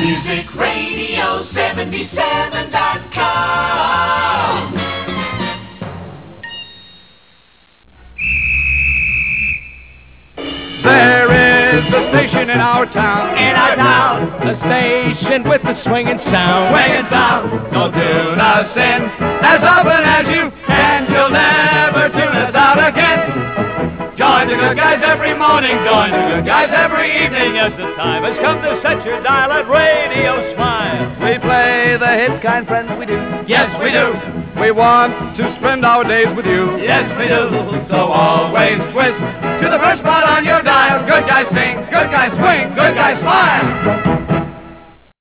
MusicRadio77.com. There is a station in our town, a station with the swinging sound, Don't tune us in as often as you can. You'll never tune us out again. Join the good guys every morning, join the good guys every evening. Yes, the time has come to set your dial at Radio Smile. We play the hit kind, friends, we do. Yes, we do. We want to spend our days with you. Yes, we do. So always twist to the first spot on your dial. Good guys sing, good guys swing, good guys smile.